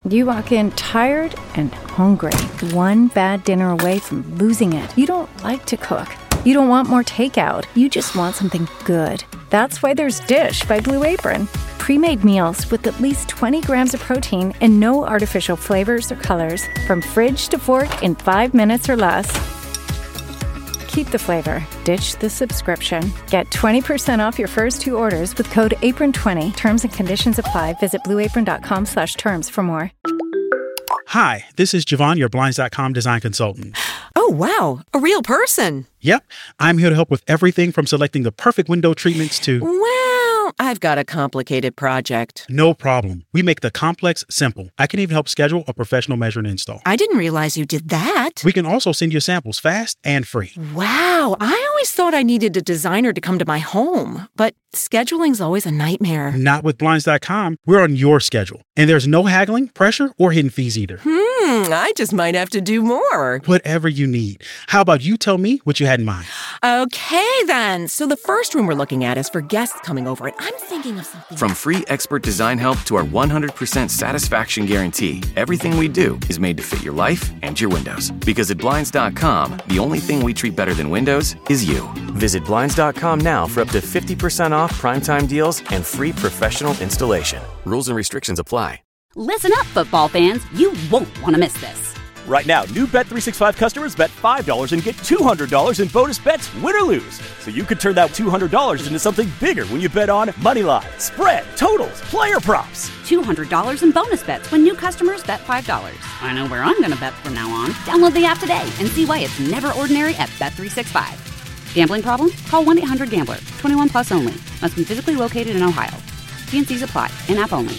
You walk in tired and hungry, one bad dinner away from losing it. You don't like to cook. You don't want more takeout. You just want something good. That's why there's Dish by Blue Apron. Pre-made meals with at least 20 grams of protein and no artificial flavors or colors. From fridge to fork in 5 minutes or less. Keep the flavor. Ditch the subscription. Get 20% off your first 2 orders with code APRON20. Terms and conditions apply. Visit blueapron.com/terms for more. Hi, this is Javon, your Blinds.com design consultant. Oh, wow. A real person. Yep. I'm here to help with everything from selecting the perfect window treatments to... Well, I've got a complicated project. No problem. We make the complex simple. I can even help schedule a professional measure and install. I didn't realize you did that. We can also send you samples fast and free. Wow. I always thought I needed a designer to come to my home, but scheduling's always a nightmare. Not with Blinds.com. We're on your schedule. And there's no haggling, pressure, or hidden fees either. I just might have to do more. Whatever you need. How about you tell me what you had in mind? Okay, then. So the first room we're looking at is for guests coming over, and I'm thinking of something... From free expert design help to our 100% satisfaction guarantee, everything we do is made to fit your life and your windows. Because at Blinds.com, the only thing we treat better than windows is you. Visit Blinds.com now for up to 50% off primetime deals and free professional installation. Rules and restrictions apply. Listen up, football fans. You won't want to miss this. Right now, new Bet365 customers bet $5 and get $200 in bonus bets, win or lose. So you could turn that $200 into something bigger when you bet on moneyline, spread, totals, player props. $200 in bonus bets when new customers bet $5. I know where I'm going to bet from now on. Download the app today and see why it's never ordinary at Bet365. Gambling problem? Call 1-800-GAMBLER. 21 plus only. Must be physically located in Ohio. T&Cs apply. In-app only.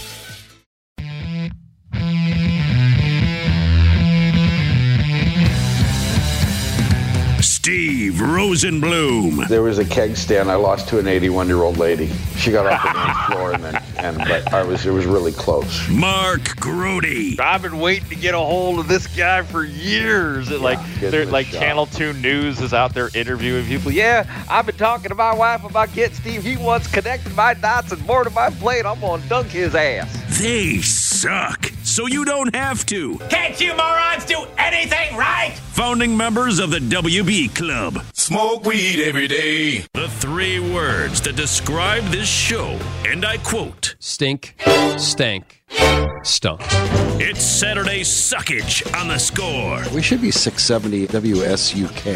Steve Rosenbloom. There was a keg stand I lost to an 81-year-old lady. She got off the dance floor, but it was really close. Mark Grody. I've been waiting to get a hold of this guy for years. Channel 2 News is out there interviewing people. Yeah, I've been talking to my wife about getting Steve. He wants connected my dots and more to my plate. I'm going to dunk his ass. They suck, so you don't have to. Can't you morons do anything right? Founding members of the WB Club. Smoke weed every day. The 3 words that describe this show, and I quote, stink, stank, stunk. It's Saturday Suckage on The Score. We should be 670 WSUK.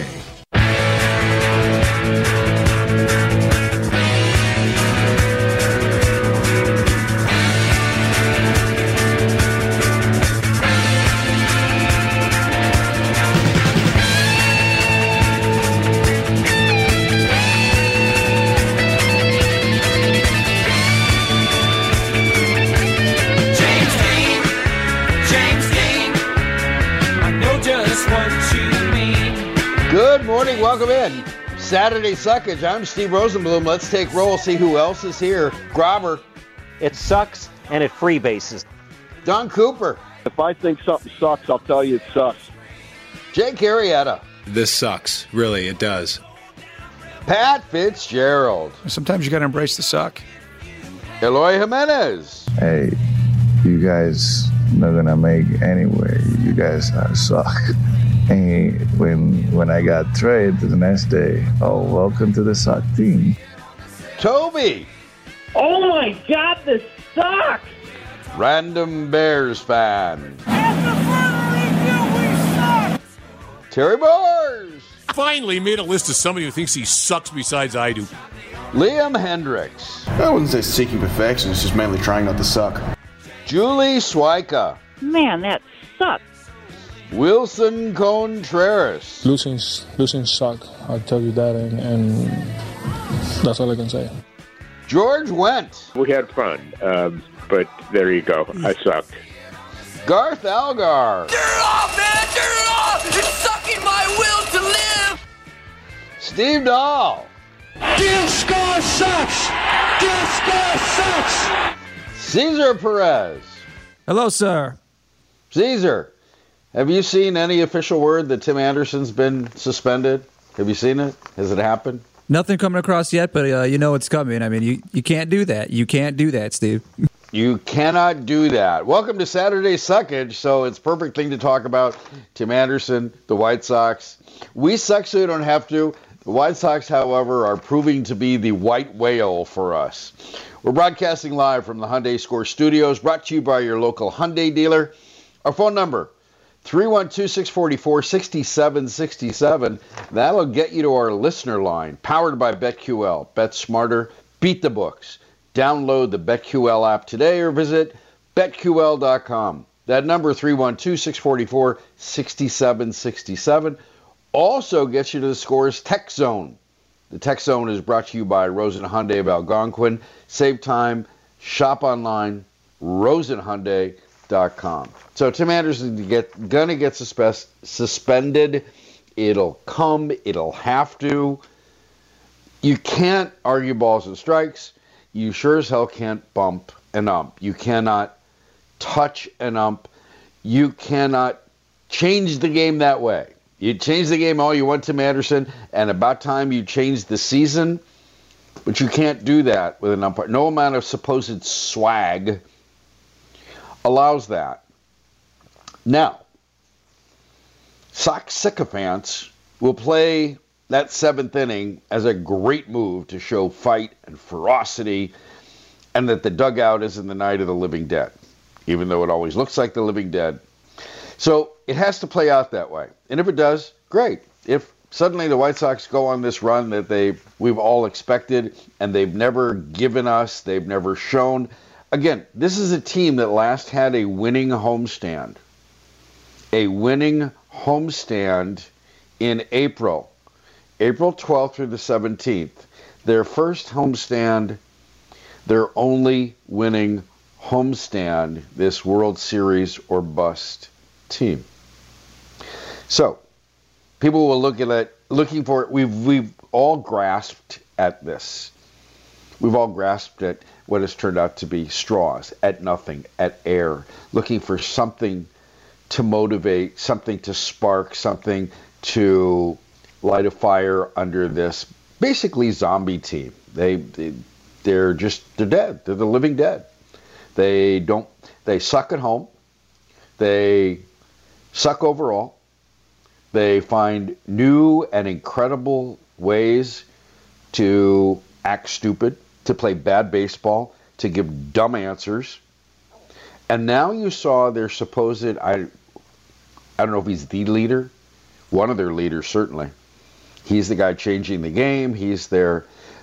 Good morning, welcome in. Saturday Suckage. I'm Steve Rosenbloom. Let's take roll, see who else is here. Grobber. It sucks and it freebases. Don Cooper. If I think something sucks, I'll tell you it sucks. Jake Arrieta. This sucks. Really, it does. Pat Fitzgerald. Sometimes you got to embrace the suck. Eloy Jimenez. Hey, you guys not gonna make anyway. You guys suck. And when I got traded the next day, welcome to the suck team. Toby. Oh my God, this sucks. Random Bears fan. Terry Bars. Finally made a list of somebody who thinks he sucks besides I do. Liam Hendricks. I wouldn't say seeking perfection, it's just mainly trying not to suck. Julie Swyka. Man, that sucks. Wilson Contreras. Losing suck, I'll tell you that, and that's all I can say. George Wendt. We had fun, but there you go. I sucked. Garth Algar. Turn it off, man! Turn it off! It's sucking my will to live! Steve Dahl. Disco sucks! Disco sucks! Caesar Perez. Hello, sir. Caesar, have you seen any official word that Tim Anderson's been suspended? Have you seen it? Has it happened? Nothing coming across yet, but you know it's coming. I mean, you can't do that. You can't do that, Steve. You cannot do that. Welcome to Saturday Suckage. So it's a perfect thing to talk about. Tim Anderson, the White Sox. We suck so you don't have to. The White Sox, however, are proving to be the white whale for us. We're broadcasting live from the Hyundai Score Studios, brought to you by your local Hyundai dealer. Our phone number, 312-644-6767. That'll get you to our listener line, powered by BetQL. Bet smarter, beat the books. Download the BetQL app today or visit BetQL.com. That number, 312-644-6767, also gets you to the Scores Tech Zone. The Tech Zone is brought to you by Rosen Hyundai of Algonquin. Save time, shop online, rosenhyundai.com. So Tim Anderson gonna get suspended. It'll come. It'll have to. You can't argue balls and strikes. You sure as hell can't bump an ump. You cannot touch an ump. You cannot change the game that way. You change the game all you want, Tim Anderson, and about time you change the season, but you can't do that with an umpire. No amount of supposed swag allows that. Now, Sox sycophants will play that seventh inning as a great move to show fight and ferocity, and that the dugout isn't the night of the living dead, even though it always looks like the living dead. So it has to play out that way. And if it does, great. If suddenly the White Sox go on this run that we've all expected and they've never given us, they've never shown. Again, this is a team that last had a winning homestand. A winning homestand in April 12th through the 17th. Their first homestand, their only winning homestand, this World Series or bust team. So, people will look at it, looking for it. We've all grasped at this. We've all grasped at what has turned out to be straws, at nothing, at air, looking for something to motivate, something to spark, something to light a fire under this basically zombie team. They're dead. They're the living dead. They suck at home. They suck overall. They find new and incredible ways to act stupid, to play bad baseball, to give dumb answers. And now you saw their supposed, I don't know if he's the leader, one of their leaders certainly. He's the guy changing the game. He's their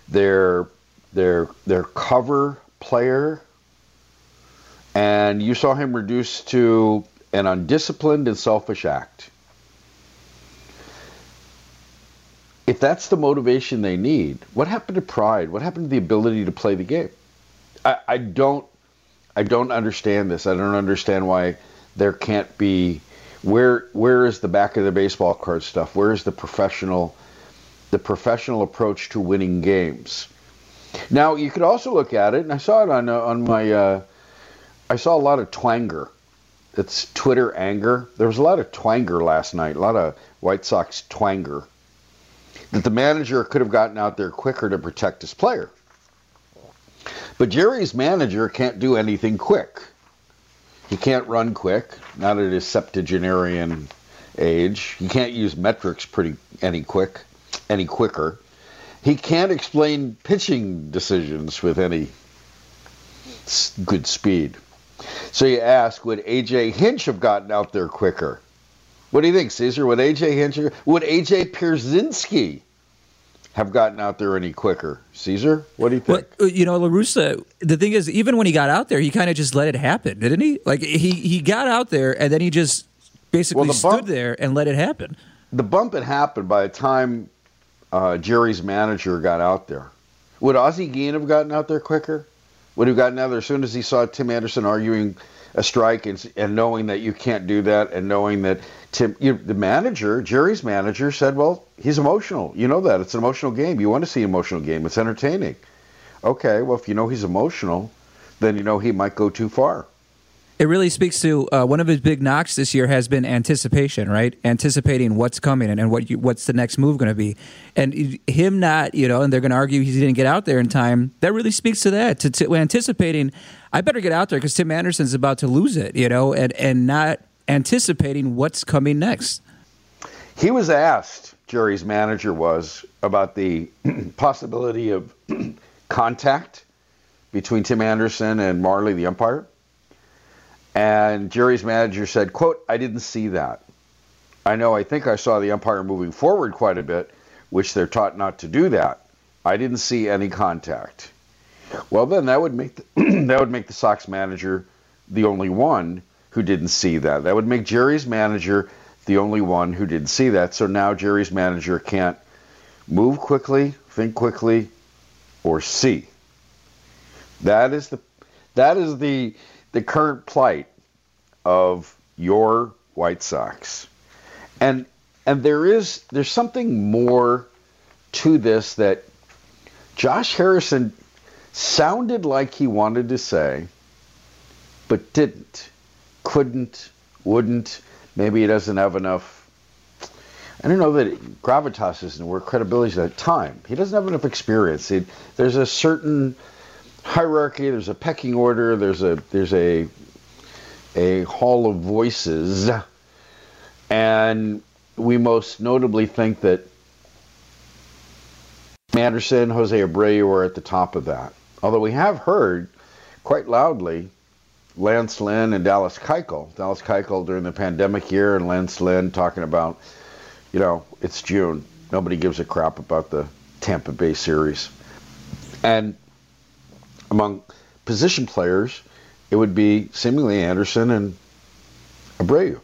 cover player. And you saw him reduced to an undisciplined and selfish act. If that's the motivation they need, what happened to pride? What happened to the ability to play the game? I don't understand this. I don't understand why there can't be. Where is the back of the baseball card stuff? Where is the professional approach to winning games? Now you could also look at it, and I saw it on my. I saw a lot of twanger. It's Twitter anger. There was a lot of twanger last night. A lot of White Sox twanger. That the manager could have gotten out there quicker to protect his player. But Jerry's manager can't do anything quick. He can't run quick, not at his septuagenarian age. He can't use metrics any quicker. He can't explain pitching decisions with any good speed. So you ask, would A.J. Hinch have gotten out there quicker? What do you think, Caesar? Would A.J. Pierzynski have gotten out there any quicker? Caesar, what do you think? Well, La Russa, the thing is, even when he got out there, he kind of just let it happen, didn't he? Like, he got out there, and then he just basically stood there and let it happen. The bump had happened by the time Jerry's manager got out there. Would Ozzie Guillen have gotten out there quicker? Would have gotten out there as soon as he saw Tim Anderson arguing a strike and knowing that you can't do that, and knowing that Jerry's manager said, well, he's emotional. You know that. It's an emotional game. You want to see an emotional game. It's entertaining. Okay, well, if you know he's emotional, then you know he might go too far. It really speaks to one of his big knocks this year has been anticipation, right? Anticipating what's coming and what's the next move going to be. And him not, and they're going to argue he didn't get out there in time. That really speaks to that, to anticipating, I better get out there because Tim Anderson's about to lose it, and not anticipating what's coming next. He was asked, Jerry's manager was, about the possibility of contact between Tim Anderson and Marley, the umpire. And Jerry's manager said, quote, "I didn't see that. I think I saw the umpire moving forward quite a bit, which they're taught not to do that. I didn't see any contact." Well, then that would make the Sox manager the only one who didn't see that. That would make Jerry's manager the only one who didn't see that. So now Jerry's manager can't move quickly, think quickly, or see. That is the current plight of your White Sox. And there's something more to this that Josh Harrison sounded like he wanted to say, but didn't, couldn't, wouldn't. Maybe he doesn't have enough. I don't know that gravitas isn't where credibility is at time. He doesn't have enough experience. There's a certain hierarchy. There's a pecking order. There's a hall of voices, and we most notably think that Anderson, Jose Abreu are at the top of that. Although we have heard quite loudly Lance Lynn and Dallas Keuchel. Dallas Keuchel during the pandemic year, and Lance Lynn talking about, it's June. Nobody gives a crap about the Tampa Bay series. And among position players, it would be seemingly Anderson and Abreu.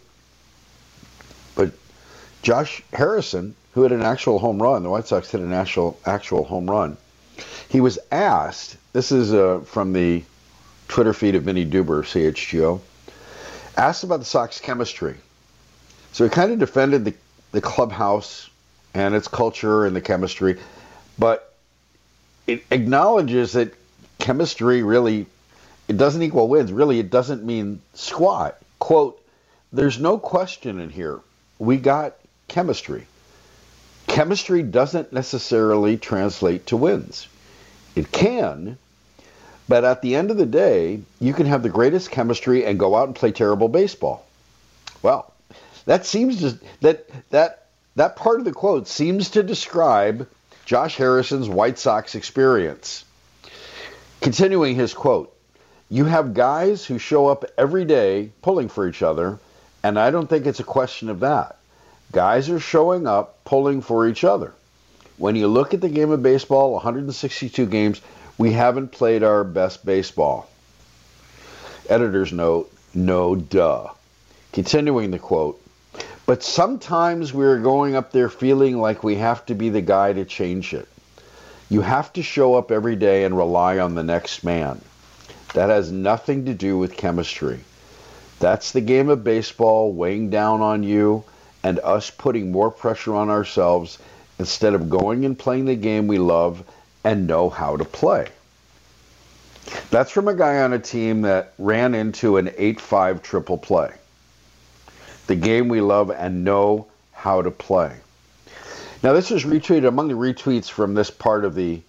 But Josh Harrison, who had an actual home run, the White Sox hit an actual home run, he was asked, this is from the Twitter feed of Vinny Duber, CHGO, asked about the Sox chemistry. So he kind of defended the clubhouse and its culture and the chemistry, but it acknowledges that chemistry really, it doesn't equal wins. Really, it doesn't mean squat. Quote, "There's no question in here. We got chemistry. Chemistry doesn't necessarily translate to wins. It can, but at the end of the day, you can have the greatest chemistry and go out and play terrible baseball." Well, that seems to, that part of the quote seems to describe Josh Harrison's White Sox experience. Continuing his quote, "You have guys who show up every day pulling for each other, and I don't think it's a question of that. Guys are showing up pulling for each other. When you look at the game of baseball, 162 games, we haven't played our best baseball." Editor's note, no duh. Continuing the quote, "But sometimes we're going up there feeling like we have to be the guy to change it. You have to show up every day and rely on the next man. That has nothing to do with chemistry. That's the game of baseball weighing down on you and us putting more pressure on ourselves instead of going and playing the game we love and know how to play." That's from a guy on a team that ran into an 8-5 triple play. The game we love and know how to play. Now, this was retweeted among the retweets from this part of the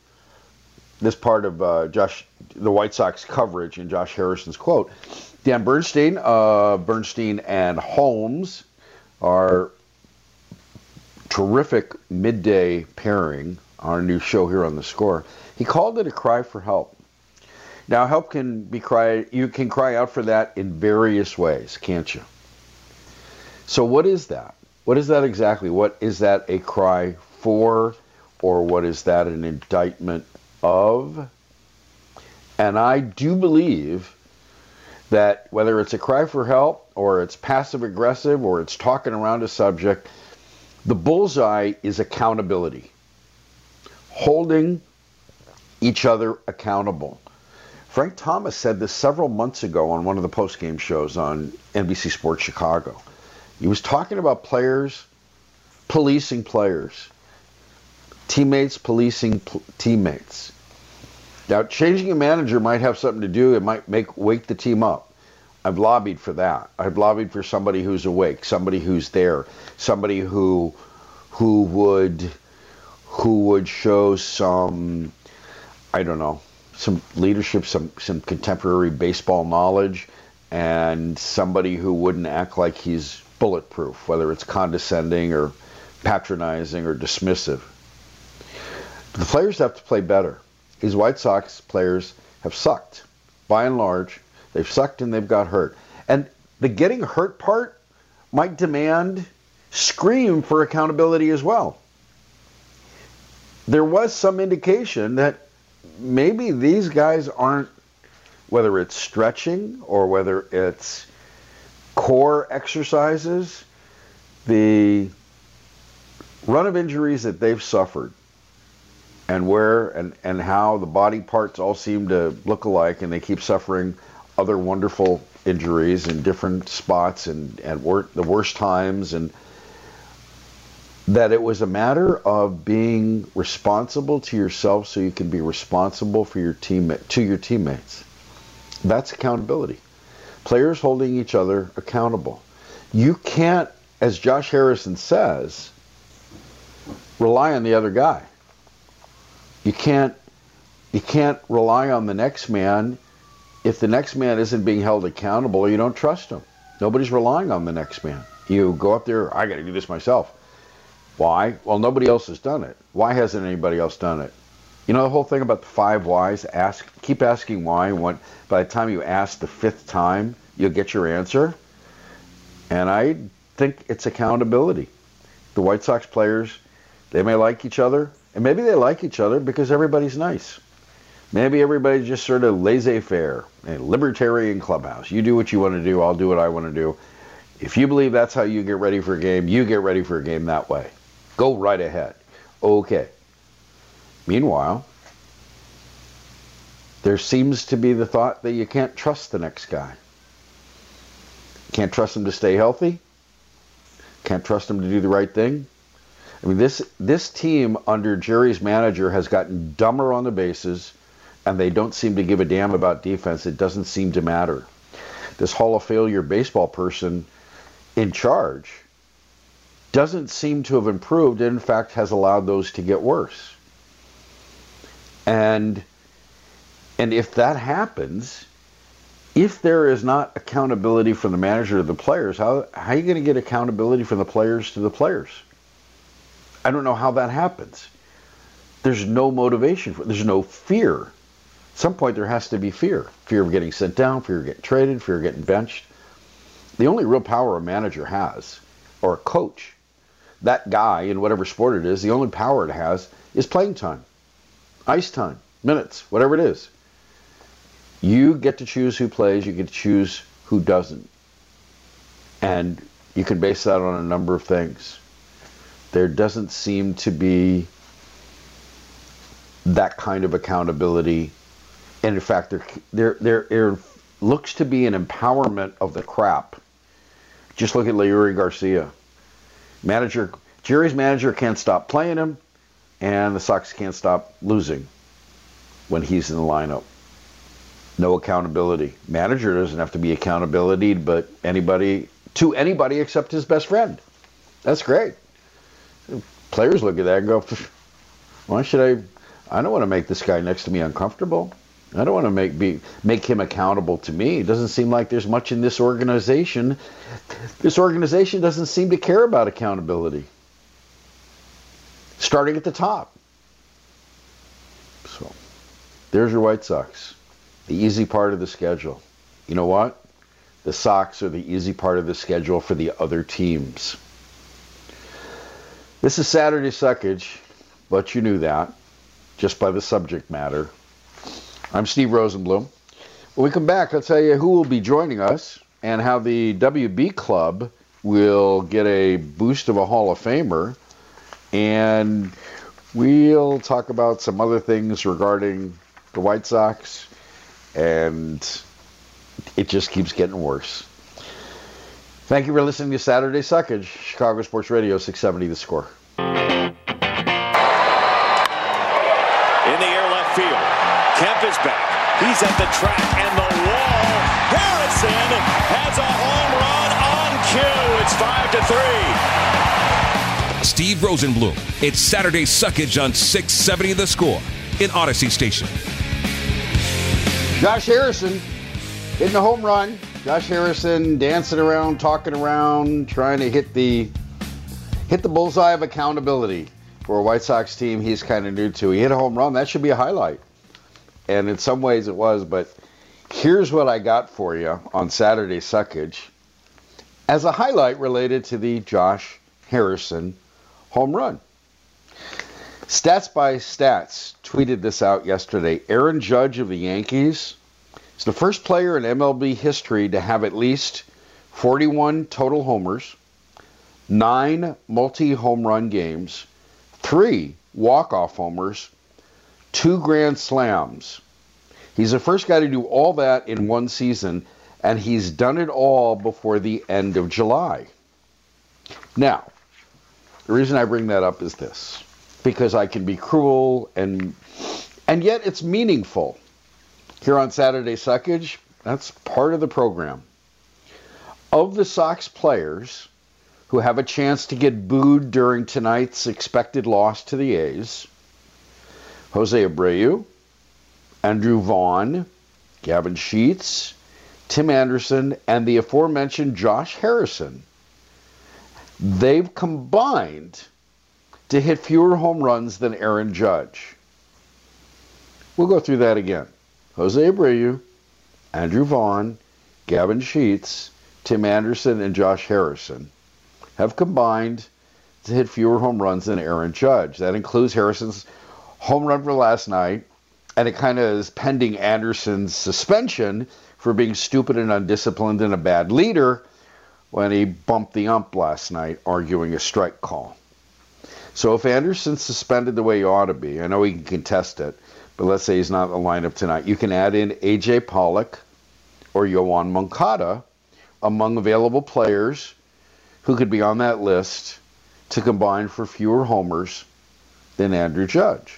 White Sox coverage in Josh Harrison's quote. Dan Bernstein, Bernstein and Holmes are terrific midday pairing on our new show here on The Score. He called it a cry for help. Now, help can be you can cry out for that in various ways, can't you? So what is that? What is that exactly? What is that a cry for, or what is that an indictment of? And I do believe that whether it's a cry for help, or it's passive aggressive, or it's talking around a subject, the bullseye is accountability. Holding each other accountable. Frank Thomas said this several months ago on one of the post-game shows on NBC Sports Chicago. He was talking about players policing players, teammates policing teammates. Now, changing a manager might have something to do. It might wake the team up. I've lobbied for that. I've lobbied for somebody who's awake, somebody who's there, somebody who would show some, I don't know, some leadership, some contemporary baseball knowledge, and somebody who wouldn't act like he's bulletproof, whether it's condescending or patronizing or dismissive. The players have to play better. These White Sox players have sucked. By and large, they've sucked and they've got hurt. And the getting hurt part might scream for accountability as well. There was some indication that maybe these guys aren't, whether it's stretching or whether it's core exercises, the run of injuries that they've suffered and where and how the body parts all seem to look alike, and they keep suffering other wonderful injuries in different spots and at the worst times, and that it was a matter of being responsible to yourself so you can be responsible for your teammates. That's accountability. Players holding each other accountable. You can't, as Josh Harrison says, rely on the other guy. You can't rely on the next man if the next man isn't being held accountable. You don't trust him. Nobody's relying on the next man. You go up there, I got to do this myself. Why? Well, nobody else has done it. Why hasn't anybody else done it? You know the whole thing about the 5 whys? Keep asking why, and by the time you ask the 5th time, you'll get your answer. And I think it's accountability. The White Sox players, they may like each other, and maybe they like each other because everybody's nice. Maybe everybody's just sort of laissez-faire, a libertarian clubhouse. You do what you want to do, I'll do what I want to do. If you believe that's how you get ready for a game, you get ready for a game that way. Go right ahead. Okay. Meanwhile, there seems to be the thought that you can't trust the next guy. Can't trust him to stay healthy. Can't trust him to do the right thing. I mean, this team under Jerry's manager has gotten dumber on the bases, and they don't seem to give a damn about defense. It doesn't seem to matter. This Hall of Failure baseball person in charge doesn't seem to have improved, and in fact has allowed those to get worse. And if that happens, if there is not accountability from the manager to the players, how are you going to get accountability from the players to the players? I don't know how that happens. There's no motivation there's no fear. At some point there has to be fear. Fear of getting sent down, fear of getting traded, fear of getting benched. The only real power a manager has, or a coach, that guy in whatever sport it is, the only power it has is playing time, ice time, minutes, whatever it is. You get to choose who plays, you get to choose who doesn't. And you can base that on a number of things. There doesn't seem to be that kind of accountability. And in fact, there looks to be an empowerment of the crap. Just look at Leury Garcia. Jerry's manager can't stop playing him, and the Sox can't stop losing when he's in the lineup. No accountability. Manager doesn't have to be accountability, but anybody except his best friend. That's great. Players look at that and go, why should I don't want to make this guy next to me uncomfortable. I don't want to make him accountable to me. It doesn't seem like there's much in this organization. This organization doesn't seem to care about accountability. Starting at the top. So, there's your White Sox. The easy part of the schedule. You know what? The Sox are the easy part of the schedule for the other teams. This is Saturday Suckage, but you knew that just by the subject matter. I'm Steve Rosenblum. When we come back, I'll tell you who will be joining us and how the WB Club will get a boost of a Hall of Famer. And we'll talk about some other things regarding the White Sox. And it just keeps getting worse. Thank you for listening to Saturday Suckage, Chicago Sports Radio 670 The Score. In the air left field. Kemp is back. He's at the track, and the wall Harrison has a home run on cue. It's 5-3. Steve Rosenblum. It's Saturday Suckage on 670 The Score in Odyssey Station. Josh Harrison hitting a home run. Josh Harrison dancing around, talking around, trying to hit the bullseye of accountability for a White Sox team he's kind of new to. He hit a home run. That should be a highlight. And in some ways it was, but here's what I got for you on Saturday Suckage as a highlight related to the Josh Harrison home run. Stats by Stats tweeted this out yesterday. Aaron Judge of the Yankees is the first player in MLB history to have at least 41 total homers, 9 multi-home run games, 3 walk-off homers, 2 grand slams. He's the first guy to do all that in one season, and he's done it all before the end of July. Now, the reason I bring that up is this, because I can be cruel, and yet it's meaningful. Here on Saturday Suckage, that's part of the program. Of the Sox players who have a chance to get booed during tonight's expected loss to the A's, Jose Abreu, Andrew Vaughn, Gavin Sheets, Tim Anderson, and the aforementioned Josh Harrison, they've combined to hit fewer home runs than Aaron Judge. We'll go through that again. Jose Abreu, Andrew Vaughn, Gavin Sheets, Tim Anderson, and Josh Harrison have combined to hit fewer home runs than Aaron Judge. That includes Harrison's home run for last night, and it kind of is pending Anderson's suspension for being stupid and undisciplined and a bad leader when he bumped the ump last night arguing a strike call. So if Anderson's suspended the way he ought to be, I know he can contest it, but let's say he's not in the lineup tonight, you can add in A.J. Pollock or Yoan Moncada among available players who could be on that list to combine for fewer homers than Aaron Judge.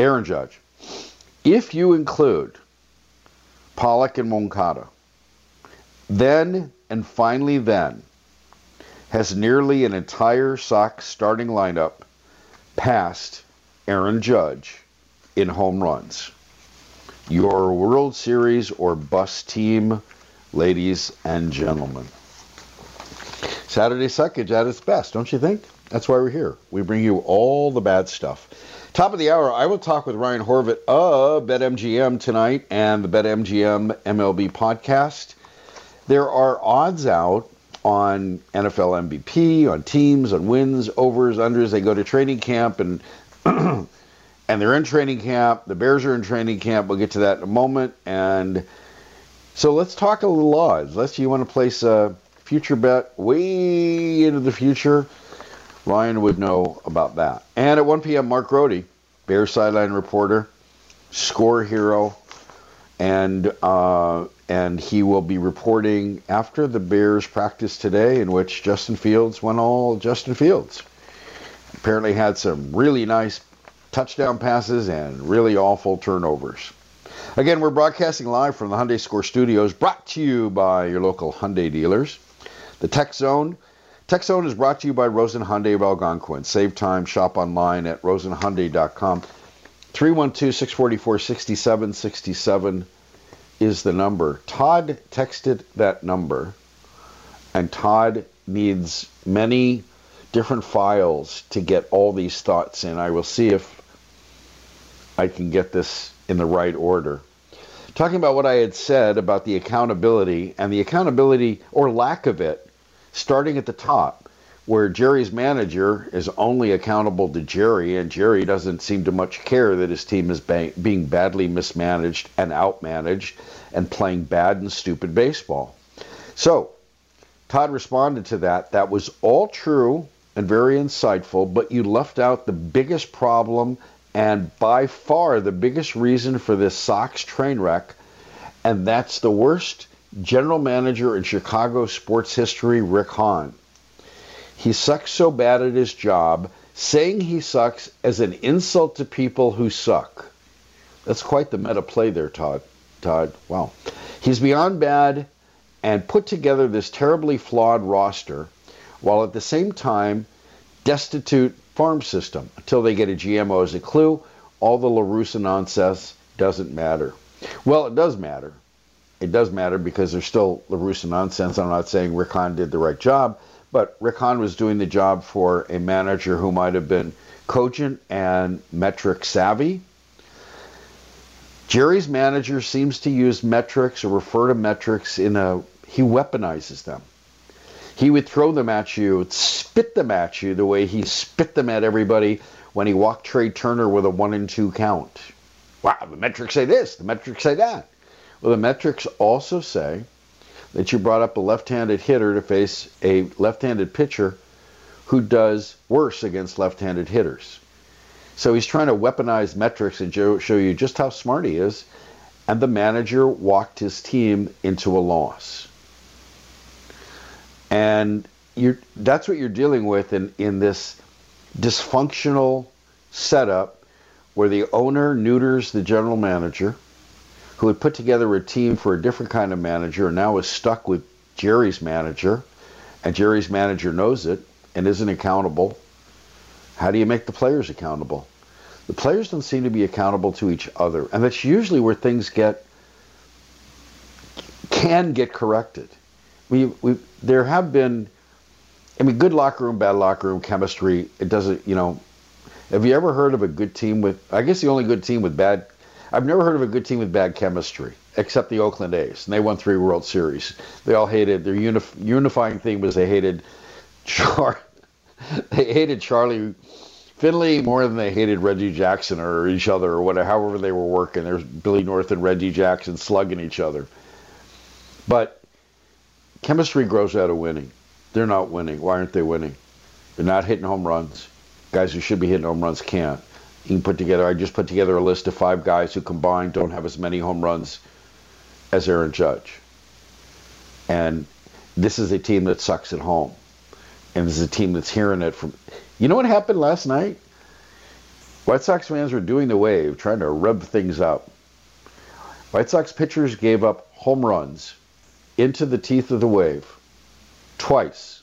If you include Pollock and Moncada, then and finally then has nearly an entire Sox starting lineup passed Aaron Judge in home runs. Your World Series or bust team, ladies and gentlemen. Saturday Suckage at its best, don't you think? That's why we're here. We bring you all the bad stuff. Top of the hour, I will talk with Ryan Horvat of BetMGM tonight and the BetMGM MLB podcast. There are odds out on NFL MVP, on teams, on wins, overs, unders. They go to training camp and and they're in training camp. The Bears are in training camp. We'll get to that in a moment. And so let's talk a little odds. Unless you want to place a future bet way into the future, Ryan would know about that. And at 1 p.m., Mark Grody, Bears sideline reporter, score hero, and he will be reporting after the Bears practice today, in which Justin Fields went all Justin Fields. Apparently had some really nice touchdown passes and really awful turnovers. Again, we're broadcasting live from the Hyundai Score Studios, brought to you by your local Hyundai dealers. The Tech Zone. Tech Zone is brought to you by Rosen Hyundai of Algonquin. Save time, shop online at rosenhyundai.com. 312-644-6767 is the number. Todd texted that number, and Todd needs many different files to get all these thoughts in. I will see if I can get this in the right order. Talking about what I had said about the accountability, and the accountability, or lack of it, starting at the top, where Jerry's manager is only accountable to Jerry, and Jerry doesn't seem to much care that his team is being badly mismanaged and outmanaged and playing bad and stupid baseball. So, Todd responded to that. That was all true and very insightful, but you left out the biggest problem and by far the biggest reason for this Sox train wreck, and that's the worst general manager in Chicago sports history, Rick Hahn. He sucks so bad at his job, saying he sucks as an insult to people who suck. That's quite the meta play there, Todd. Wow. He's beyond bad and put together this terribly flawed roster while at the same time destitute farm system until they get a GMO as a clue. All the La Russa nonsense doesn't matter. Well, it does matter. It does matter because there's still La Russa nonsense. I'm not saying Rick Hahn did the right job, but Rick Hahn was doing the job for a manager who might have been cogent and metric savvy. Jerry's manager seems to use metrics or refer to metrics he weaponizes them. He would throw them at you, spit them at you the way he spit them at everybody when he walked Trey Turner with a 1-2 count. Wow, the metrics say this, the metrics say that. Well, the metrics also say that you brought up a left-handed hitter to face a left-handed pitcher who does worse against left-handed hitters. So he's trying to weaponize metrics and show you just how smart he is, and the manager walked his team into a loss. And that's what you're dealing with in this dysfunctional setup where the owner neuters the general manager, who had put together a team for a different kind of manager and now is stuck with Jerry's manager, and Jerry's manager knows it and isn't accountable. How do you make the players accountable? The players don't seem to be accountable to each other, and that's usually where things can get corrected. There have been, good locker room, bad locker room chemistry. It doesn't, have you ever heard of a good team I guess the only good team with bad, I've never heard of a good team with bad chemistry, except the Oakland A's, and they won 3 World Series. They all hated, their unifying thing was they hated Charlie Finley more than they hated Reggie Jackson or each other or whatever, however they were working. There's Billy North and Reggie Jackson slugging each other. But chemistry grows out of winning. They're not winning. Why aren't they winning? They're not hitting home runs. Guys who should be hitting home runs can't. I just put together a list of 5 guys who combined don't have as many home runs as Aaron Judge. And this is a team that sucks at home. And this is a team that's hearing it from... You know what happened last night? White Sox fans were doing the wave, trying to rub things up. White Sox pitchers gave up home runs into the teeth of the wave twice.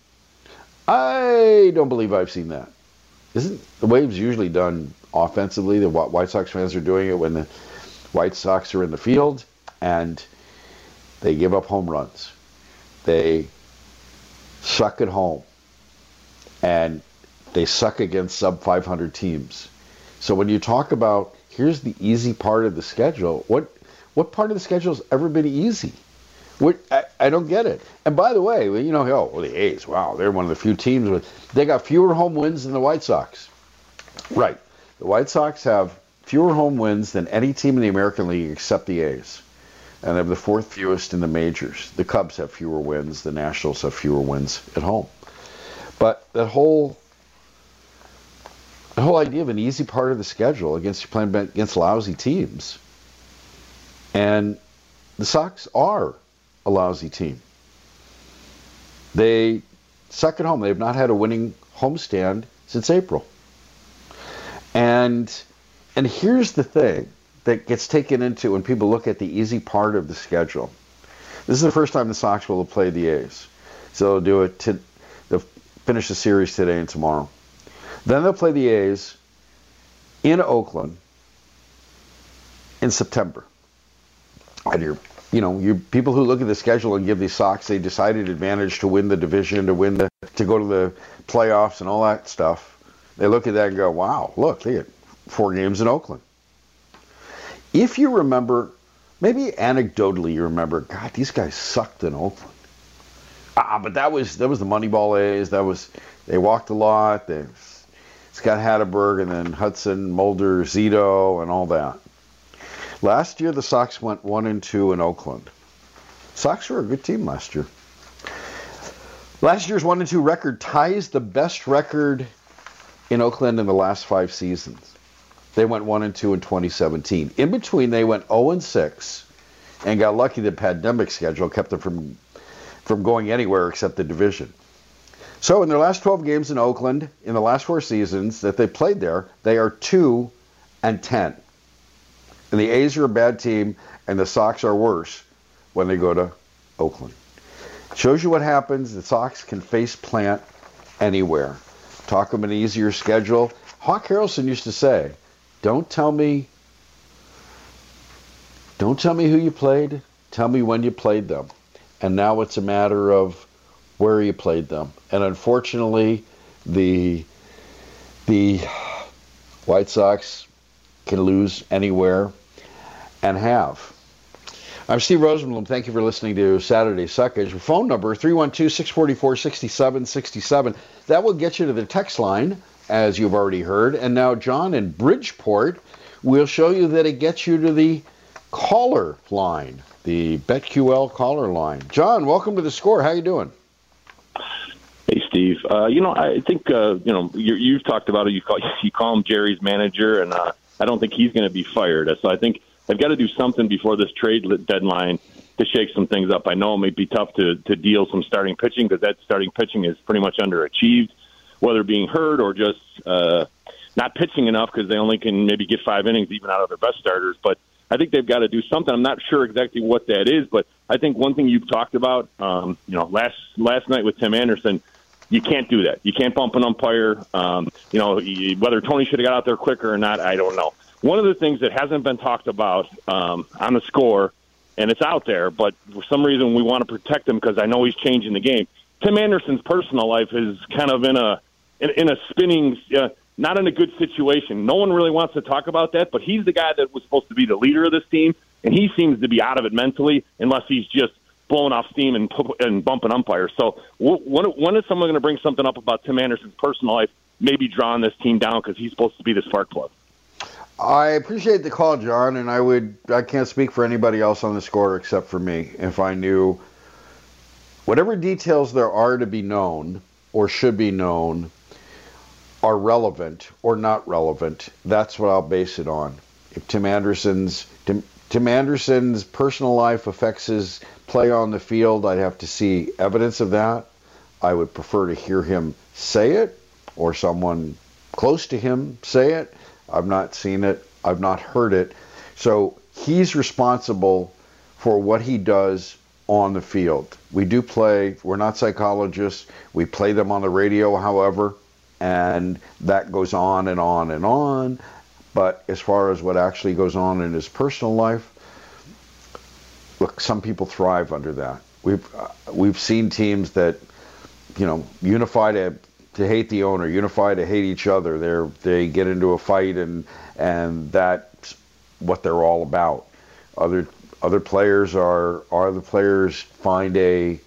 I don't believe I've seen that. Isn't the wave's usually done offensively? The White Sox fans are doing it when the White Sox are in the field and they give up home runs. They suck at home. And they suck against sub-500 teams. So when you talk about, here's the easy part of the schedule, what part of the schedule has ever been easy? I don't get it. And by the way, the A's, wow, they're one of the few teams, they got fewer home wins than the White Sox. Right. The White Sox have fewer home wins than any team in the American League except the A's. And they have the 4th fewest in the majors. The Cubs have fewer wins. The Nationals have fewer wins at home. But the whole idea of an easy part of the schedule against playing against lousy teams, and the Sox are a lousy team. They suck at home. They've not had a winning homestand since April. And here's the thing that gets taken into when people look at the easy part of the schedule. This is the first time the Sox will have played the A's, so they'll do it. They'll finish the series today and tomorrow. Then they'll play the A's in Oakland in September. And you people who look at the schedule and give the Sox a decided advantage to win the division, to go to the playoffs and all that stuff, they look at that and go, wow, look, they get 4 games in Oakland. If you remember, maybe anecdotally you remember, God, these guys sucked in Oakland. But that was the Moneyball A's. They walked a lot. Scott Hatteberg and then Hudson, Mulder, Zito, and all that. Last year, the Sox went 1-2 in Oakland. Sox were a good team last year. Last year's 1-2 record ties the best record in Oakland in the last 5 seasons. They went 1-2 in 2017. In between, they went 0-6 and got lucky the pandemic schedule kept them from going anywhere except the division. So in their last 12 games in Oakland, in the last 4 seasons that they played there, they are 2-10. And the A's are a bad team, and the Sox are worse when they go to Oakland. Shows you what happens. The Sox can face plant anywhere. Talk them an easier schedule. Hawk Harrelson used to say, don't tell me who you played, tell me when you played them. And now it's a matter of where you played them. And unfortunately, the White Sox can lose anywhere and have. I'm Steve Rosenblum. Thank you for listening to Saturday Suckage. Phone number 312-644-6767. That will get you to the text line, as you've already heard. And now John in Bridgeport will show you that it gets you to the caller line, the BetQL caller line. John, welcome to The Score. How you doing? Hey, Steve. I think, you've talked about it. You call him Jerry's manager, and I don't think he's going to be fired. So I think they've got to do something before this trade deadline to shake some things up. I know it may be tough to deal some starting pitching because that starting pitching is pretty much underachieved, whether being hurt or just not pitching enough because they only can maybe get 5 innings even out of their best starters. But I think they've got to do something. I'm not sure exactly what that is, but I think one thing you've talked about, last night with Tim Anderson, you can't do that. You can't bump an umpire. Whether Tony should have got out there quicker or not, I don't know. One of the things that hasn't been talked about on The Score, and it's out there, but for some reason we want to protect him because I know he's changing the game. Tim Anderson's personal life is kind of in a spinning, not in a good situation. No one really wants to talk about that, but he's the guy that was supposed to be the leader of this team, and he seems to be out of it mentally unless he's just blowing off steam and bumping umpires. So when is someone going to bring something up about Tim Anderson's personal life, maybe drawing this team down because he's supposed to be the spark plug? I appreciate the call, John, and I can't speak for anybody else on The Score except for me. If I knew whatever details there are to be known or should be known are relevant or not relevant, that's what I'll base it on. If Tim Anderson's personal life affects his play on the field, I'd have to see evidence of that. I would prefer to hear him say it or someone close to him say it. I've not seen it. I've not heard it. So he's responsible for what he does on the field. We do play. We're not psychologists. We play them on the radio, however, and that goes on and on and on. But as far as what actually goes on in his personal life, look, some people thrive under that. We've seen teams that, unify to hate the owner, unify to hate each other. They get into a fight, and that's what they're all about. Other players find a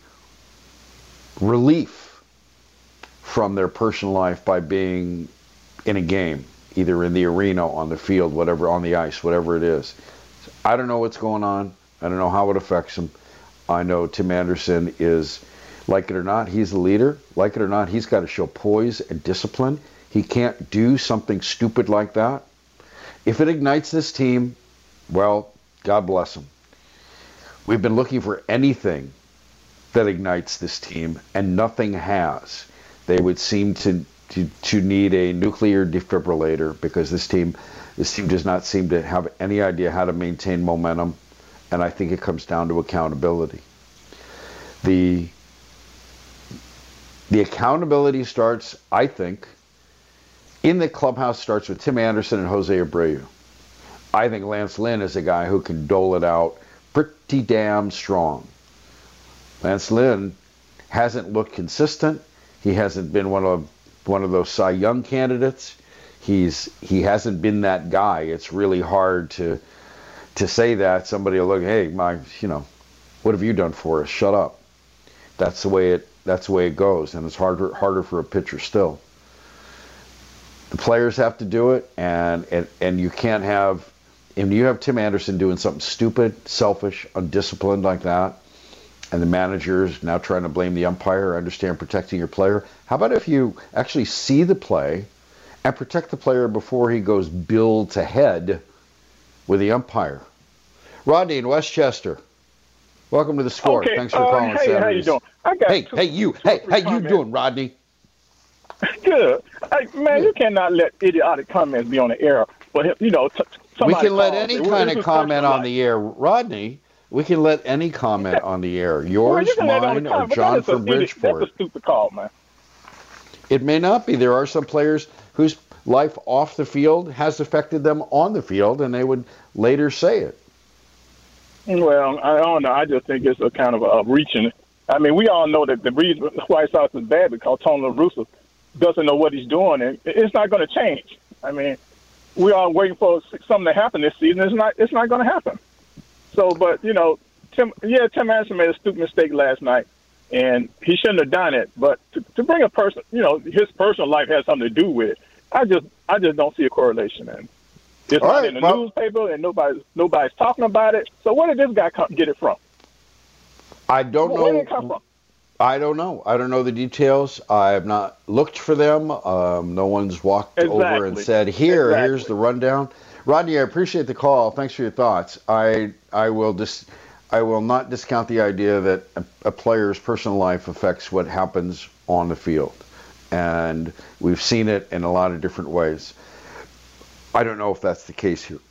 relief from their personal life by being in a game, either in the arena, on the field, whatever, on the ice, whatever it is. I don't know what's going on. I don't know how it affects him. I know Tim Anderson is, like it or not, he's the leader. Like it or not, he's got to show poise and discipline. He can't do something stupid like that. If it ignites this team, well, God bless him. We've been looking for anything that ignites this team, and nothing has. They would seem to need a nuclear defibrillator because this team does not seem to have any idea how to maintain momentum, and I think it comes down to accountability. The accountability starts, I think, in the clubhouse, starts with Tim Anderson and Jose Abreu. I think Lance Lynn is a guy who can dole it out pretty damn strong. Lance Lynn hasn't looked consistent. He hasn't been one of those Cy Young candidates. He hasn't been that guy. It's really hard to say that. Somebody will look, hey, what have you done for us? Shut up. That's the way it goes, and it's harder for a pitcher still. The players have to do it, and you can't have. And you have Tim Anderson doing something stupid, selfish, undisciplined like that, and the manager is now trying to blame the umpire. I understand protecting your player. How about if you actually see the play and protect the player before he goes bill to head with the umpire? Rodney in Westchester, welcome to The Score. Okay, thanks for calling. Hey, how you doing? How you doing, Rodney? Good. Man, you cannot let idiotic comments be on the air. But we can let any kind of comment on the air, Rodney. We can let any comment on the air. Yours, mine, or John from Bridgeport. That's a stupid call, man. It may not be. There are some players whose life off the field has affected them on the field, and they would later say it. Well, I don't know. I just think it's a kind of a reaching. I mean, we all know that the reason the White Sox is bad because Tony La Russa doesn't know what he's doing, and it's not going to change. I mean, we are waiting for something to happen this season. It's not going to happen. So, but, you know, Tim Anderson made a stupid mistake last night, and he shouldn't have done it. But to bring a person, you know, his personal life has something to do with it. I just don't see a correlation in. It's not in the newspaper, and nobody's talking about it. So where did this guy get it from? I don't know. Where did it come from? I don't know. I don't know the details. I have not looked for them. No one's walked over and said, here's the rundown. Rodney, I appreciate the call. Thanks for your thoughts. I will not discount the idea that a player's personal life affects what happens on the field. And we've seen it in a lot of different ways. I don't know if that's the case here.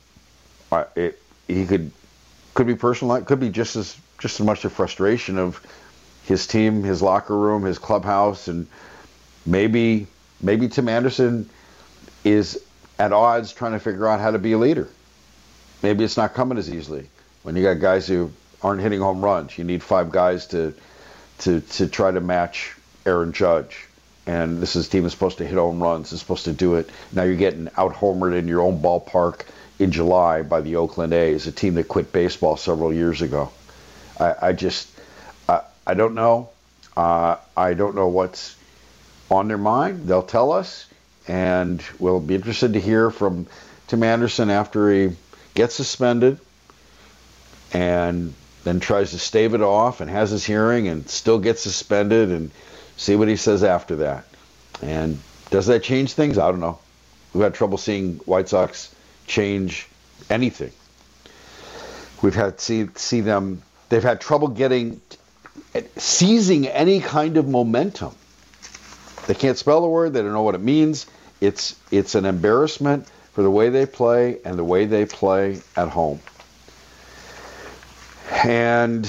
He could be personal life, could be just as much a frustration of his team, his locker room, his clubhouse, and maybe Tim Anderson is at odds trying to figure out how to be a leader. Maybe it's not coming as easily. When you got guys who aren't hitting home runs, you need 5 guys to try to match Aaron Judge. And this team is supposed to hit home runs. It's supposed to do it. Now you're getting out-homered in your own ballpark in July by the Oakland A's, a team that quit baseball several years ago. I don't know. I don't know what's on their mind. They'll tell us, and we'll be interested to hear from Tim Anderson after he gets suspended and then tries to stave it off and has his hearing and still gets suspended, and see what he says after that. And does that change things? I don't know. We've had trouble seeing White Sox change anything. We've had see them. They've had trouble seizing any kind of momentum. They can't spell the word. They don't know what it means. It's an embarrassment for the way they play and the way they play at home. And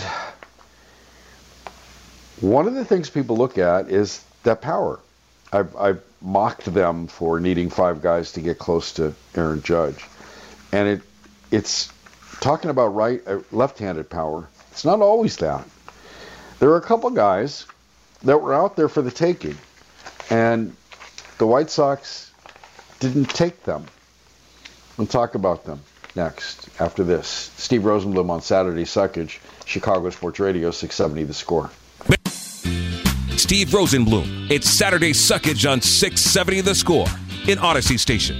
one of the things people look at is that power. I've mocked them for needing 5 guys to get close to Aaron Judge. And it's talking about left-handed power. It's not always that. There are a couple guys that were out there for the taking, and the White Sox didn't take them. We'll talk about them next, after this. Steve Rosenbloom on Saturday Suckage, Chicago Sports Radio, 670 The Score. Steve Rosenbloom. It's Saturday Suckage on 670 The Score in Odyssey Station.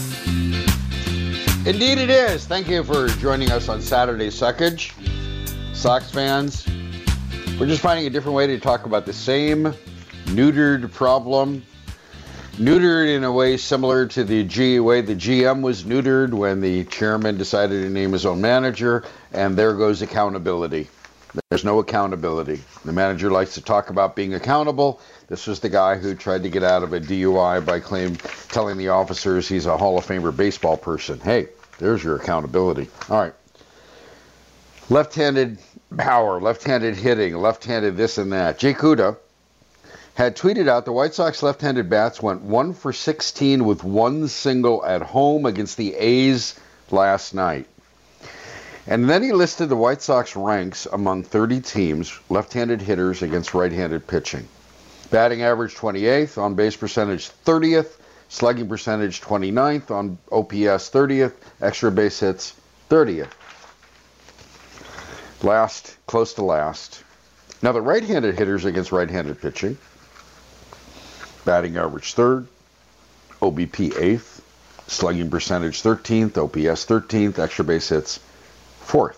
Indeed it is. Thank you for joining us on Saturday Suckage. Sox fans, we're just finding a different way to talk about the same neutered problem. Neutered in a way similar to the way the GM was neutered when the chairman decided to name his own manager, and there goes accountability. There's no accountability. The manager likes to talk about being accountable. This was the guy who tried to get out of a DUI by telling the officers he's a Hall of Famer baseball person. Hey, there's your accountability. All right. Left-handed power, left-handed hitting, left-handed this and that. Jay Kuda had tweeted out the White Sox left-handed bats went 1 for 16 with 1 single at home against the A's last night. And then he listed the White Sox ranks among 30 teams, left-handed hitters against right-handed pitching. Batting average 28th, on-base percentage 30th, slugging percentage 29th, on OPS 30th, extra base hits 30th. Close to last. Now the right-handed hitters against right-handed pitching, batting average 3rd, OBP 8th, slugging percentage 13th, OPS 13th, extra base hits 4th.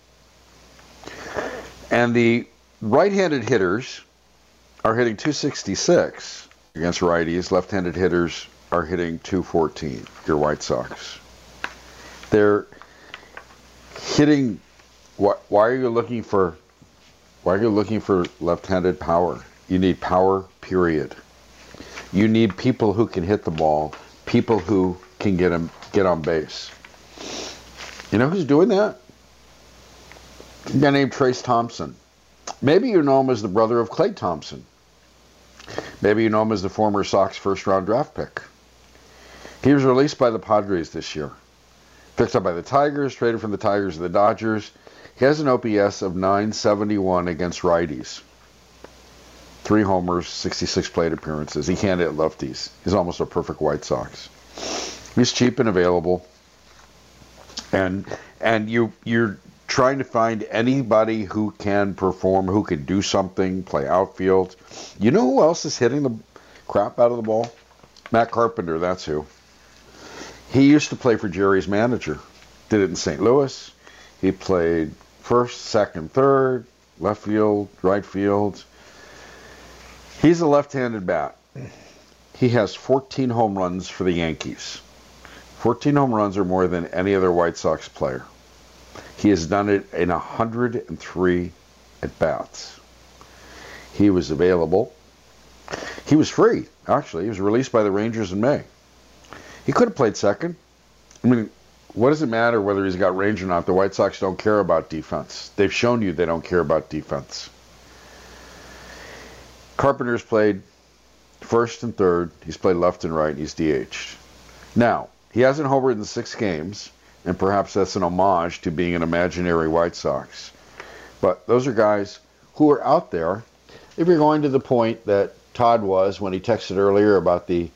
And the right-handed hitters are hitting 266 against righties. Left-handed hitters are hitting 214, your White Sox. They're hitting... Why are you looking for left-handed power? You need power, period. You need people who can hit the ball, people who can get on base. You know who's doing that? A guy named Trace Thompson. Maybe you know him as the brother of Klay Thompson. Maybe you know him as the former Sox first-round draft pick. He was released by the Padres this year. Picked up by the Tigers, traded from the Tigers to the Dodgers. He has an OPS of .971 against righties. 3 homers, 66 plate appearances. He can't hit lefties. He's almost a perfect White Sox. He's cheap and available. And you're trying to find anybody who can perform, who can do something, play outfield. You know who else is hitting the crap out of the ball? Matt Carpenter, that's who. He used to play for Jerry's manager. Did it in St. Louis. He played first, second, third, left field, right field. He's a left-handed bat. He has 14 home runs for the Yankees. 14 home runs are more than any other White Sox player. He has done it in 103 at-bats. He was available. He was free, actually. He was released by the Rangers in May. He could have played second. I mean, what does it matter whether he's got range or not? The White Sox don't care about defense. They've shown you they don't care about defense. Carpenter's played first and third. He's played left and right. He's DH'd. Now, he hasn't homered in 6 games, and perhaps that's an homage to being an imaginary White Sox. But those are guys who are out there. If you're going to the point that Todd was when he texted earlier about the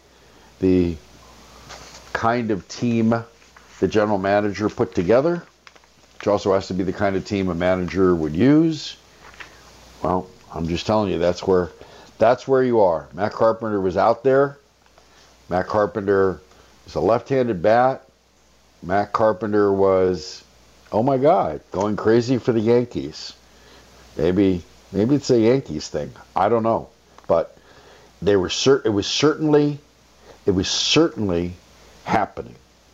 kind of team the general manager put together, which also has to be the kind of team a manager would use, well, I'm just telling you, that's where you are. Matt Carpenter was out there. Matt Carpenter is a left-handed bat. Matt Carpenter was, oh my God, going crazy for the Yankees. Maybe it's a Yankees thing. I don't know, but it was certainly happening.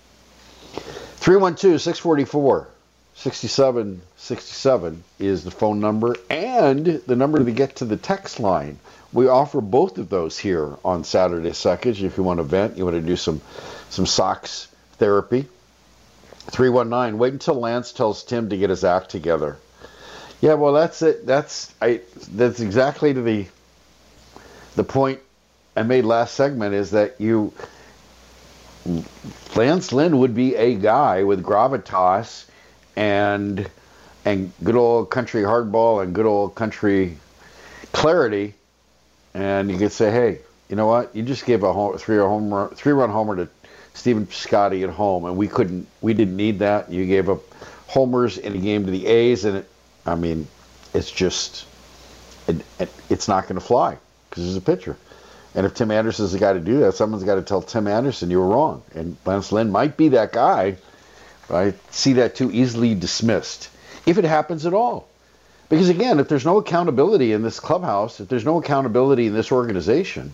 312-644-6767 is the phone number and the number to get to the text line. We offer both of those here on Saturday Suckage. If you want to vent, you want to do some Sox therapy. 319, wait until Lance tells Tim to get his act together. Yeah, well, that's it. That's exactly to the point I made last segment, is that Lance Lynn would be a guy with gravitas and good old country hardball and good old country clarity, and you could say, hey, you know what? You just gave a three-run homer to Stephen Piscotty at home, and we didn't need that. You gave up homers in a game to the A's, and it's not going to fly because he's a pitcher. And if Tim Anderson's the guy to do that, someone's got to tell Tim Anderson you were wrong. And Lance Lynn might be that guy, but I see that too easily dismissed, if it happens at all. Because again, if there's no accountability in this clubhouse, if there's no accountability in this organization,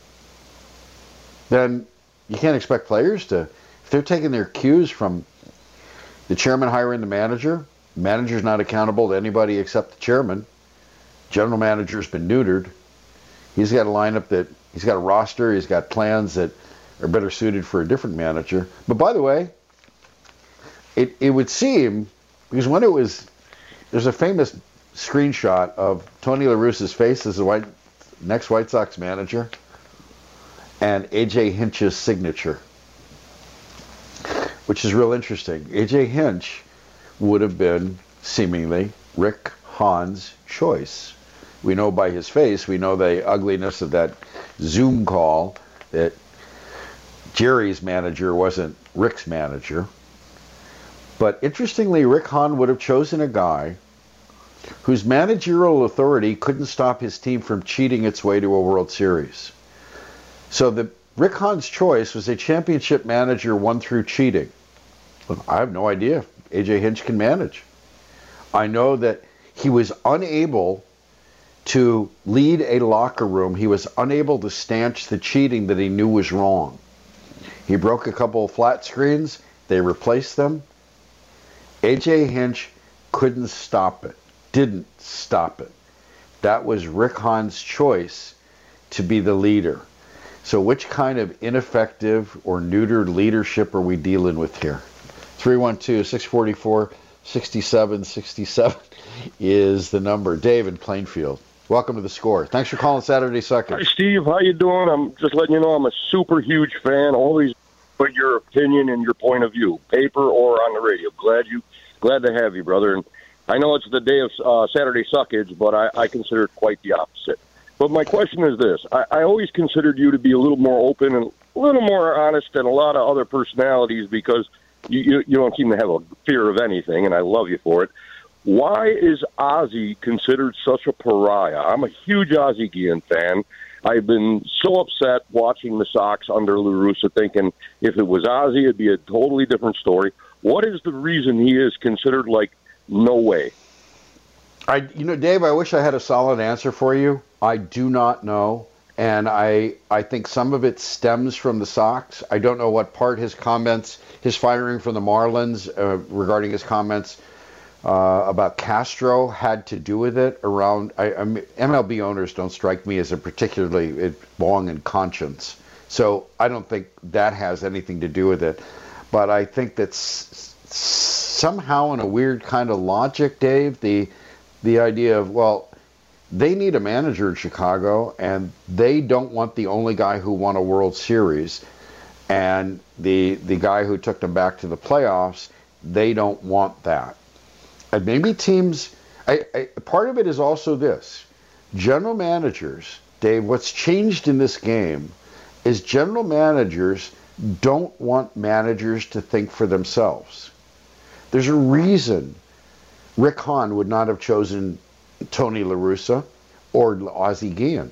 then you can't expect players to, if they're taking their cues from the chairman hiring the manager's not accountable to anybody except the chairman. General manager's been neutered. He's got a lineup he's got a roster, he's got plans that are better suited for a different manager. But by the way, it would seem, because there's a famous screenshot of Tony La Russa's face as the next White Sox manager and A.J. Hinch's signature, which is real interesting. A.J. Hinch would have been seemingly Rick Hahn's choice. We know by his face, we know the ugliness of that Zoom call, that Jerry's manager wasn't Rick's manager. But interestingly, Rick Hahn would have chosen a guy whose managerial authority couldn't stop his team from cheating its way to a World Series. So Rick Hahn's choice was a championship manager won through cheating. Well, I have no idea if A.J. Hinch can manage. I know that he was unable to lead a locker room. He was unable to stanch the cheating that he knew was wrong. He broke a couple of flat screens. They replaced them. A.J. Hinch couldn't stop it. Didn't stop it. That was Rick Hahn's choice to be the leader. So which kind of ineffective or neutered leadership are we dealing with here? 312-644-6767 6767 is the number. Dave in Plainfield, welcome to the Score. Thanks for calling Saturday Suckage. Hi, Steve. How you doing? I'm just letting you know I'm a super huge fan. Always put your opinion and your point of view, paper or on the radio. Glad to have you, brother. And I know it's the day of Saturday Suckage, but I consider it quite the opposite. But my question is this. I always considered you to be a little more open and a little more honest than a lot of other personalities because you don't seem to have a fear of anything, and I love you for it. Why is Ozzie considered such a pariah? I'm a huge Ozzie Guillen fan. I've been so upset watching the Sox under La Russa, thinking if it was Ozzie, it'd be a totally different story. What is the reason he is considered like no way? Dave, I wish I had a solid answer for you. I do not know, and I think some of it stems from the Sox. I don't know what part his firing from the Marlins regarding his comments about Castro had to do with it. MLB owners don't strike me as a particularly long in conscience, so I don't think that has anything to do with it. But I think that somehow in a weird kind of logic, Dave, the idea of, well, they need a manager in Chicago, and they don't want the only guy who won a World Series, and the guy who took them back to the playoffs, they don't want that. And maybe teams, part of it is also this. General managers, Dave, what's changed in this game is general managers don't want managers to think for themselves. There's a reason Rick Hahn would not have chosen Tony La Russa or Ozzie Guillen.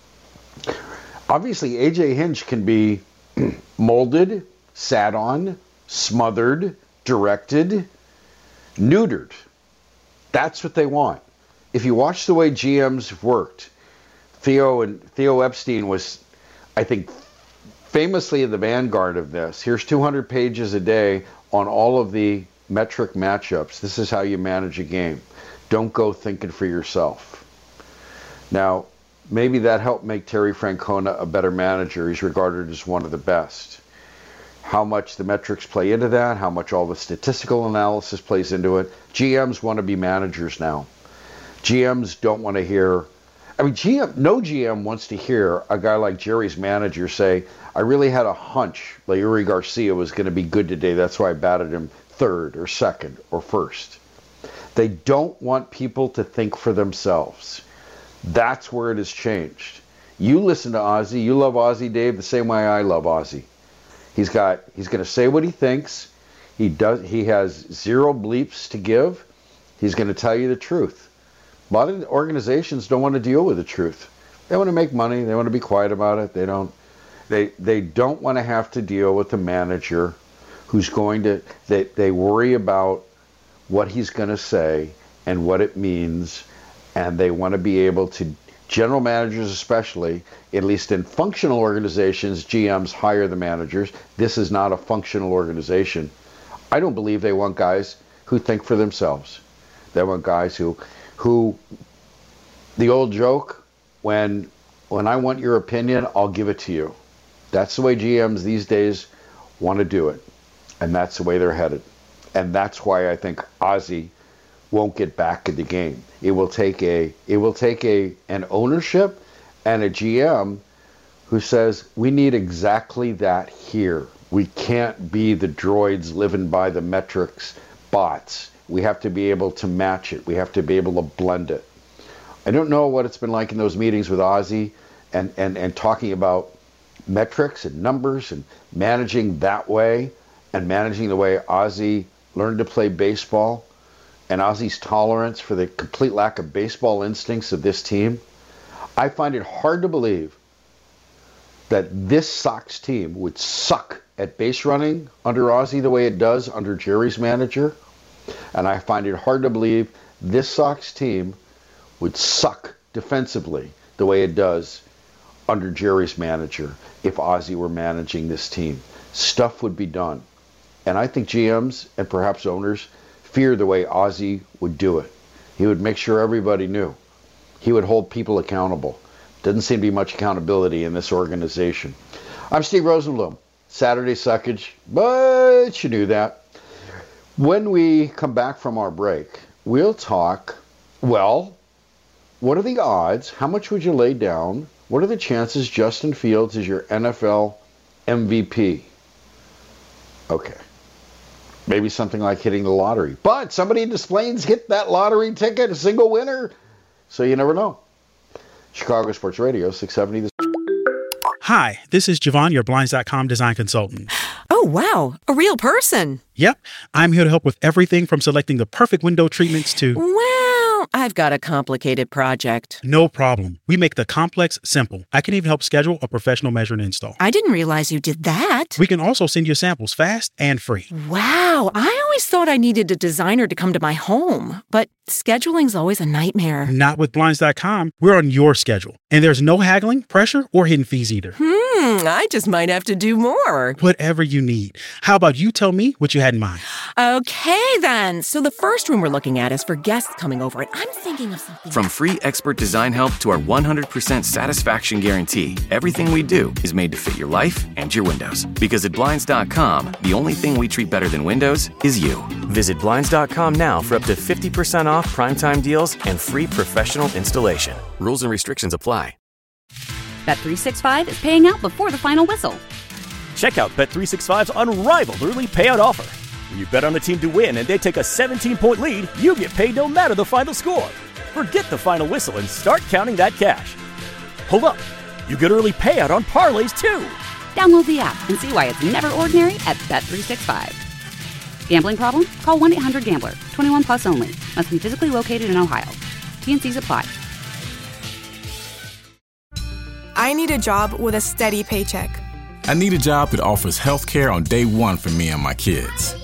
Obviously, A.J. Hinch can be molded, sat on, smothered, directed, neutered. That's what they want. If you watch the way GMs worked, Theo Epstein was, I think, famously in the vanguard of this. Here's 200 pages a day on all of the metric matchups. This is how you manage a game. Don't go thinking for yourself. Now, maybe that helped make Terry Francona a better manager. He's regarded as one of the best. How much the metrics play into that, how much all the statistical analysis plays into it. GMs want to be managers now. GMs don't want to hear... no GM wants to hear a guy like Jerry's manager say, I really had a hunch like Yuri Garcia was going to be good today. That's why I batted him third or second or first. They don't want people to think for themselves. That's where it has changed. You listen to Ozzie. You love Ozzie, Dave, the same way I love Ozzie. He's going to say what he thinks. He has zero bleeps to give. He's going to tell you the truth. A lot of organizations don't want to deal with the truth. They want to make money. They want to be quiet about it. They don't want to have to deal with the manager who's going to... They worry about what he's going to say and what it means, and they want to be able to... General managers especially, at least in functional organizations, GMs hire the managers. This is not a functional organization. I don't believe they want guys who think for themselves. They want guys who the old joke, when I want your opinion, I'll give it to you. That's the way GMs these days want to do it. And that's the way they're headed. And that's why I think Ozzie won't get back in the game. It will take an ownership and a GM who says, we need exactly that here. We can't be the droids living by the metrics bots. We have to be able to match it. We have to be able to blend it. I don't know what it's been like in those meetings with Ozzie and talking about metrics and numbers and managing that way and managing the way Ozzie learned to play baseball and Ozzie's tolerance for the complete lack of baseball instincts of this team. I find it hard to believe that this Sox team would suck at base running under Ozzie the way it does under Jerry's manager. And I find it hard to believe this Sox team would suck defensively the way it does under Jerry's manager if Ozzie were managing this team. Stuff would be done. And I think GMs and perhaps owners fear the way Ozzie would do it. He would make sure everybody knew. He would hold people accountable. Doesn't seem to be much accountability in this organization. I'm Steve Rosenbloom. Saturday Suckage, but you knew that. When we come back from our break, we'll talk, well, what are the odds? How much would you lay down? What are the chances Justin Fields is your NFL MVP? Okay. Maybe something like hitting the lottery. But somebody in Des Plaines hit that lottery ticket, a single winner. So you never know. Chicago Sports Radio, 670. Hi, this is Javon, your Blinds.com design consultant. Oh, wow. A real person. Yep. I'm here to help with everything from selecting the perfect window treatments to... Well, I've got a complicated project. No problem. We make the complex simple. I can even help schedule a professional measure and install. I didn't realize you did that. We can also send you samples fast and free. Wow. I always thought I needed a designer to come to my home, but scheduling's always a nightmare. Not with Blinds.com. We're on your schedule. And there's no haggling, pressure, or hidden fees either. I just might have to do more. Whatever you need. How about you tell me what you had in mind? Okay, then. So the first room we're looking at is for guests coming over, and I'm thinking of something. From free expert design help to our 100% satisfaction guarantee, everything we do is made to fit your life and your windows. Because at Blinds.com, the only thing we treat better than windows is you. Visit Blinds.com now for up to 50% off primetime deals and free professional installation. Rules and restrictions apply. Bet365 is paying out before the final whistle. Check out Bet365's unrivaled early payout offer. When you bet on a team to win and they take a 17-point lead, you get paid no matter the final score. Forget the final whistle and start counting that cash. Hold up. You get early payout on parlays, too. Download the app and see why it's never ordinary at Bet365. Gambling problem? Call 1-800-GAMBLER. 21 plus only. Must be physically located in Ohio. T&Cs apply. I need a job with a steady paycheck. I need a job that offers health care on day one for me and my kids.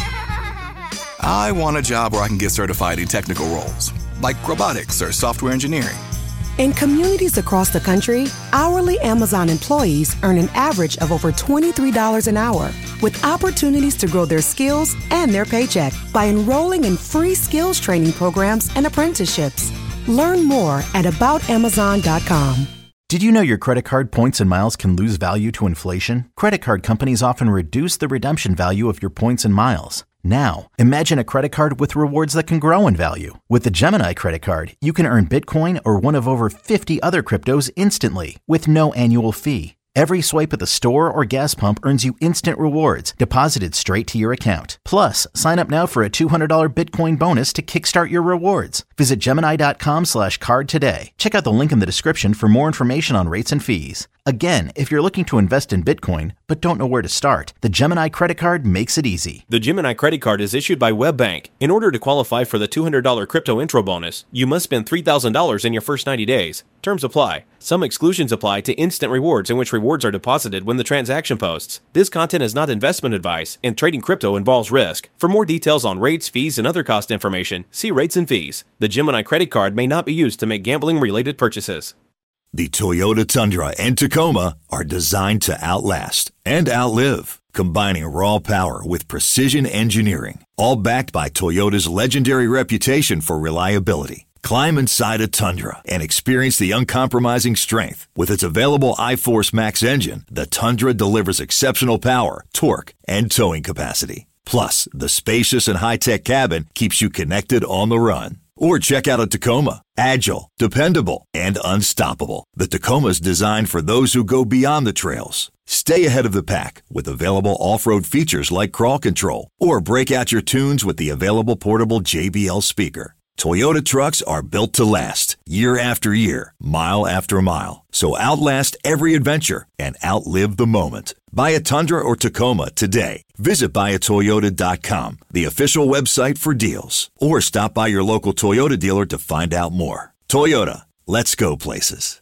I want a job where I can get certified in technical roles, like robotics or software engineering. In communities across the country, hourly Amazon employees earn an average of over $23 an hour, with opportunities to grow their skills and their paycheck by enrolling in free skills training programs and apprenticeships. Learn more at aboutamazon.com. Did you know your credit card points and miles can lose value to inflation? Credit card companies often reduce the redemption value of your points and miles. Now, imagine a credit card with rewards that can grow in value. With the Gemini credit card, you can earn Bitcoin or one of over 50 other cryptos instantly with no annual fee. Every swipe at the store or gas pump earns you instant rewards deposited straight to your account. Plus, sign up now for a $200 Bitcoin bonus to kickstart your rewards. Visit Gemini.com/card today. Check out the link in the description for more information on rates and fees. Again, if you're looking to invest in Bitcoin but don't know where to start, the Gemini credit card makes it easy. The Gemini credit card is issued by WebBank. In order to qualify for the $200 crypto intro bonus, you must spend $3,000 in your first 90 days. Terms apply. Some exclusions apply to instant rewards in which rewards are deposited when the transaction posts. This content is not investment advice, and trading crypto involves risk. For more details on rates, fees, and other cost information, see rates and fees. The Gemini credit card may not be used to make gambling-related purchases. The Toyota Tundra and Tacoma are designed to outlast and outlive, combining raw power with precision engineering, all backed by Toyota's legendary reputation for reliability. Climb inside a Tundra and experience the uncompromising strength. With its available iForce Max engine, the Tundra delivers exceptional power, torque, and towing capacity. Plus, the spacious and high-tech cabin keeps you connected on the run. Or check out a Tacoma. Agile, dependable, and unstoppable. The Tacoma's designed for those who go beyond the trails. Stay ahead of the pack with available off-road features like crawl control. Or break out your tunes with the available portable JBL speaker. Toyota trucks are built to last, year after year, mile after mile. So outlast every adventure and outlive the moment. Buy a Tundra or Tacoma today. Visit buyatoyota.com, the official website for deals. Or stop by your local Toyota dealer to find out more. Toyota, let's go places.